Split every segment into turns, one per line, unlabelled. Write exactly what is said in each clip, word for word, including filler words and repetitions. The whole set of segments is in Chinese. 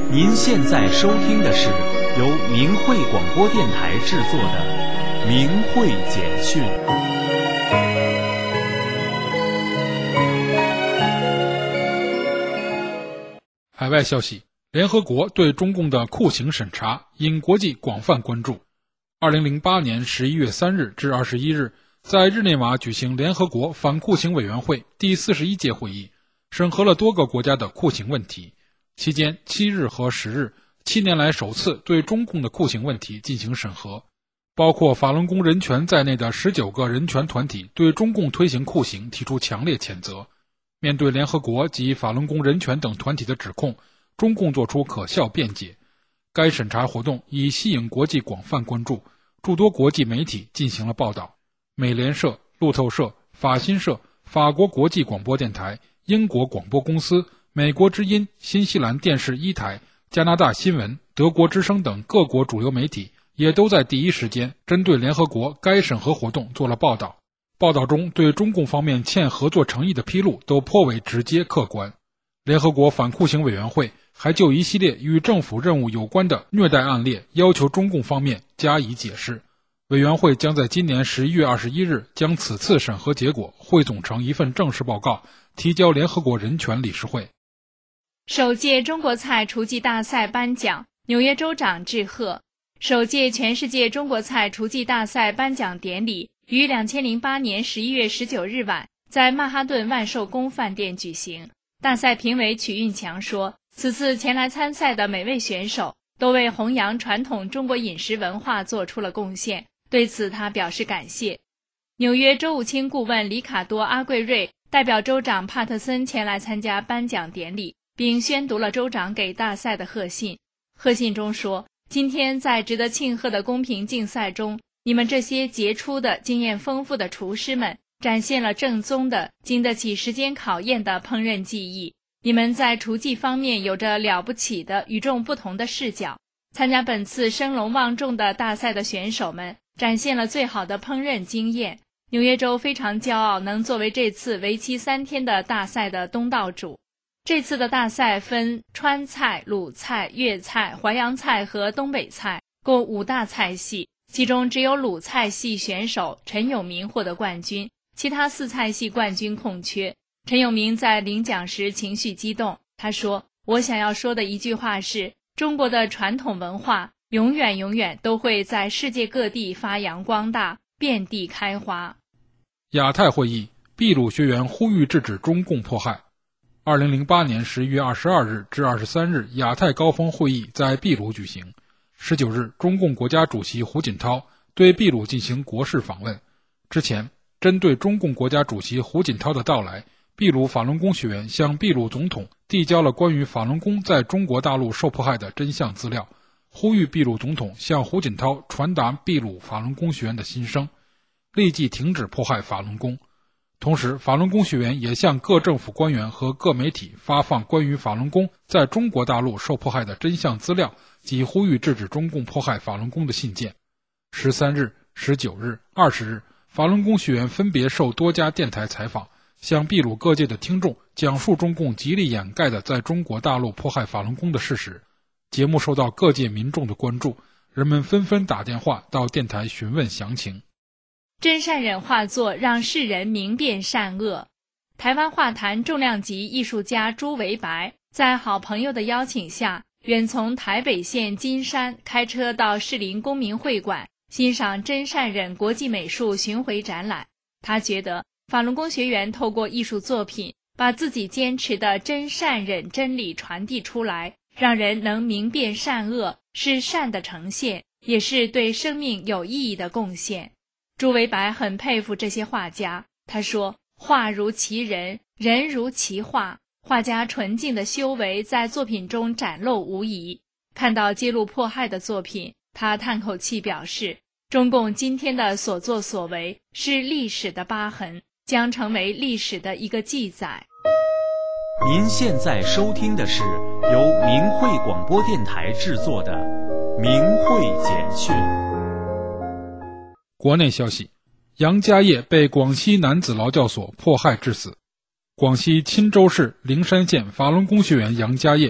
您现在收听的是由明慧广播电台制作的《明慧简讯》。
海外消息，联合国对中共的酷刑审查引国际广泛关注。二零零八年十一月三日至二十一日，在日内瓦举行联合国反酷刑委员会第四十一届会议，审核了多个国家的酷刑问题。期间七日和十日，七年来首次对中共的酷刑问题进行审核，包括法轮功人权在内的十九个人权团体对中共推行酷刑提出强烈谴责。面对联合国及法轮功人权等团体的指控，中共作出可笑辩解。该审查活动已吸引国际广泛关注，诸多国际媒体进行了报道。美联社、路透社、法新社、法国国际广播电台、英国广播公司、美国之音、新西兰电视一台、加拿大新闻、德国之声等各国主流媒体也都在第一时间针对联合国该审核活动做了报道。报道中对中共方面欠合作诚意的披露都颇为直接客观。联合国反酷刑委员会还就一系列与政府任务有关的虐待案例要求中共方面加以解释。委员会将在今年十一月二十一日将此次审核结果汇总成一份正式报告，提交联合国人权理事会。
首届中国菜厨技大赛颁奖，纽约州长致贺。首届全世界中国菜厨技大赛颁奖典礼于两千零八年十一月十九日晚在曼哈顿万寿宫饭店举行。大赛评委曲运强说，此次前来参赛的每位选手都为弘扬传统中国饮食文化做出了贡献，对此他表示感谢。纽约州务卿顾问里卡多·阿贵瑞代表州长帕特森前来参加颁奖典礼，并宣读了州长给大赛的贺信。贺信中说，今天在值得庆贺的公平竞赛中，你们这些杰出的经验丰富的厨师们展现了正宗的经得起时间考验的烹饪技艺。你们在厨技方面有着了不起的与众不同的视角。参加本次生龙望重的大赛的选手们展现了最好的烹饪经验。纽约州非常骄傲能作为这次为期三天的大赛的东道主。这次的大赛分川菜、鲁菜、粤菜、淮扬菜和东北菜，共五大菜系，其中只有鲁菜系选手陈永明获得冠军，其他四菜系冠军空缺。陈永明在领奖时情绪激动，他说，我想要说的一句话是，中国的传统文化永远永远都会在世界各地发扬光大，遍地开花。
亚太会议，秘鲁学员呼吁制止中共迫害。二零零八年十一月二十二日至二十三日，亚太高峰会议在秘鲁举行。十九日，中共国家主席胡锦涛对秘鲁进行国事访问。之前，针对中共国家主席胡锦涛的到来，秘鲁法轮功学员向秘鲁总统递交了关于法轮功在中国大陆受迫害的真相资料，呼吁秘鲁总统向胡锦涛传达秘鲁法轮功学员的心声，立即停止迫害法轮功。同时，法轮功学员也向各政府官员和各媒体发放关于法轮功在中国大陆受迫害的真相资料及呼吁制止中共迫害法轮功的信件。十三日、十九日、二十日，法轮功学员分别受多家电台采访，向秘鲁各界的听众讲述中共极力掩盖的在中国大陆迫害法轮功的事实。节目受到各界民众的关注，人们纷纷打电话到电台询问详情。
真善忍画作让世人明辨善恶。台湾画坛重量级艺术家朱维白在好朋友的邀请下，远从台北县金山开车到士林公民会馆欣赏真善忍国际美术巡回展览。他觉得法轮功学员透过艺术作品把自己坚持的真善忍真理传递出来，让人能明辨善恶，是善的呈现，也是对生命有意义的贡献。朱维白很佩服这些画家，他说，画如其人，人如其画，画家纯净的修为在作品中展露无遗。看到揭露迫害的作品，他叹口气表示，中共今天的所作所为是历史的疤痕，将成为历史的一个记载。
您现在收听的是由明慧广播电台制作的《明慧简讯》。
国内消息，杨家业被广西男子劳教所迫害致死。广西钦州市灵山县法轮功学员杨家业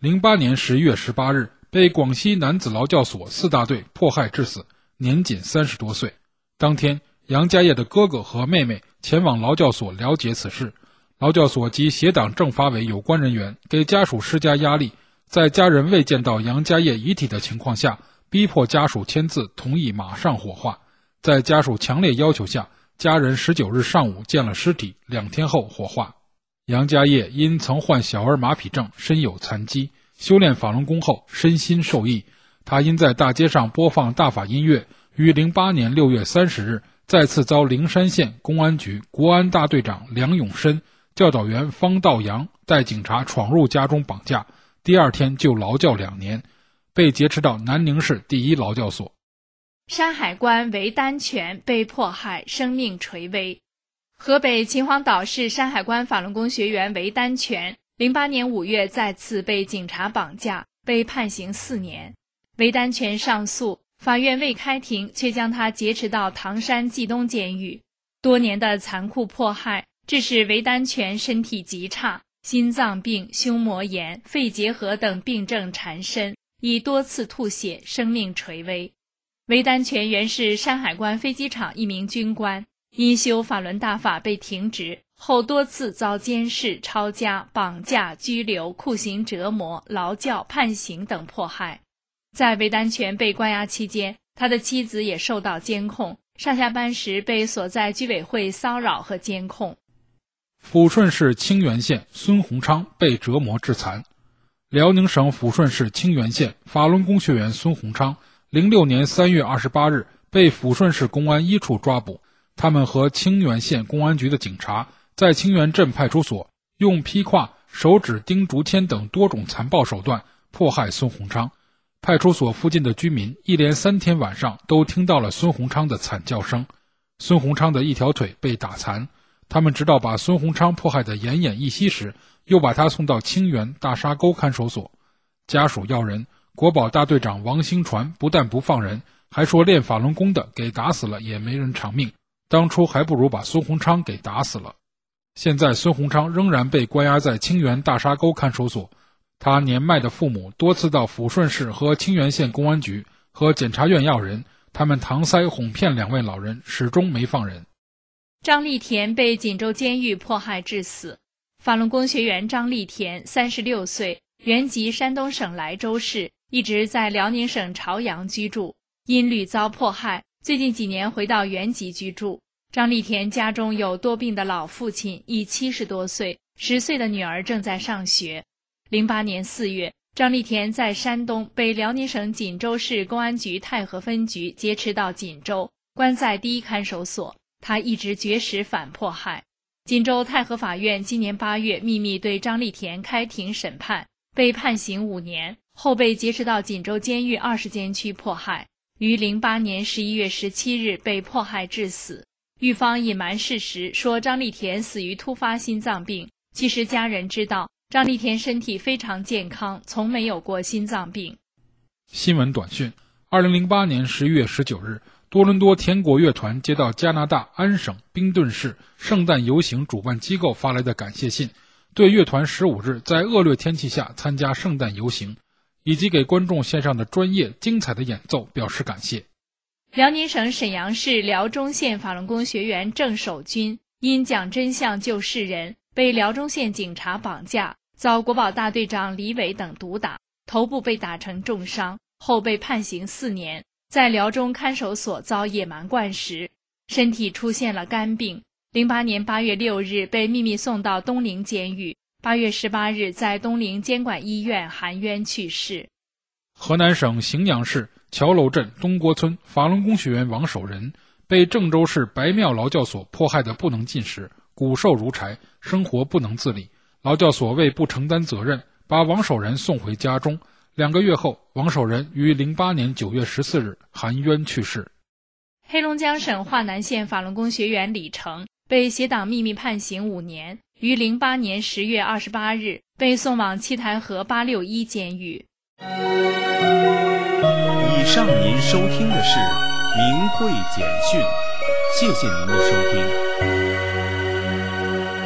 零八年十一月十八日被广西男子劳教所四大队迫害致死，年仅三十多岁。当天，杨家业的哥哥和妹妹前往劳教所了解此事，劳教所及协党政法委有关人员给家属施加压力，在家人未见到杨家业遗体的情况下，逼迫家属签字同意马上火化。在家属强烈要求下，家人十九日上午见了尸体，两天后火化。杨家业因曾患小儿麻痹症，身有残疾，修炼法轮功后身心受益。他因在大街上播放大法音乐，于零八年六月三十日再次遭灵山县公安局国安大队长梁永深、教导员方道阳带警察闯入家中绑架，第二天就劳教两年，被劫持到南宁市第一劳教所。
山海关韦丹泉被迫害，生命垂危。河北秦皇岛市山海关法轮功学员韦丹泉，零八年五月再次被警察绑架，被判刑四年。韦丹泉上诉，法院未开庭，却将他劫持到唐山冀东监狱。多年的残酷迫害，致使韦丹泉身体极差，心脏病、胸膜炎、肺结核等病症缠身，已多次吐血，生命垂危。韦丹泉原是山海关飞机场一名军官，因修法轮大法被停职后，多次遭监视、抄家、绑架、拘留、酷刑折磨、劳教、判刑等迫害。在韦丹泉被关押期间，他的妻子也受到监控，上下班时被所在居委会骚扰和监控。
抚顺市清源县孙洪昌被折磨致残。辽宁省抚顺市清源县法轮功学员孙洪昌零六年三月二十八日被抚顺市公安一处抓捕，他们和清源县公安局的警察在清源镇派出所用劈胯、手指钉竹签等多种残暴手段迫害孙洪昌。派出所附近的居民一连三天晚上都听到了孙洪昌的惨叫声，孙洪昌的一条腿被打残。他们直到把孙洪昌迫害得奄奄一息时，又把他送到清源大沙沟看守所。家属要人，国保大队长王兴传不但不放人，还说练法轮功的给打死了也没人偿命，当初还不如把孙洪昌给打死了。现在孙洪昌仍然被关押在清源大沙沟看守所，他年迈的父母多次到抚顺市和清源县公安局和检察院要人，他们搪塞哄骗两位老人，始终没放人。
张立田被锦州监狱迫害致死。法轮功学员张立田三十六岁，原籍山东省莱州市，一直在辽宁省朝阳居住，因屡遭迫害，最近几年回到原籍居住。张立田家中有多病的老父亲，已七十多岁，十岁的女儿正在上学。零八年四月，张立田在山东被辽宁省锦州市公安局太和分局劫持到锦州，关在第一看守所。他一直绝食反迫害。锦州太和法院今年八月秘密对张立田开庭审判，被判刑五年，后被劫持到锦州监狱二十监区迫害，于零八年十一月十七日被迫害致死。狱方隐瞒事实，说张立田死于突发心脏病，其实家人知道张立田身体非常健康，从没有过心脏病。
新闻短讯：二零零八年十一月十九日，多伦多天国乐团接到加拿大安省宾顿市圣诞游行主办机构发来的感谢信，对乐团十五日在恶劣天气下参加圣诞游行，以及给观众献上的专业精彩的演奏表示感谢。
辽宁省沈阳市辽中县法轮功学员郑守军因讲真相救世人，被辽中县警察绑架，遭国保大队长李伟等毒打，头部被打成重伤，后被判刑四年，在辽中看守所遭野蛮灌食，身体出现了肝病。零八年八月六日被秘密送到东陵监狱，八月十八日在东陵监管医院含冤去世。
河南省荥阳市桥楼镇东郭村法轮功学员王守仁被郑州市白庙劳教所迫害得不能进食，骨瘦如柴，生活不能自理。劳教所为不承担责任，把王守仁送回家中。两个月后，王守仁于零八年九月十四日含冤去世。
黑龙江省华南县法轮功学员李成被协党秘密判刑五年，于零八年十月二十八日被送往七台河八六一监狱。
以上您收听的是明慧简讯，谢谢您的收听。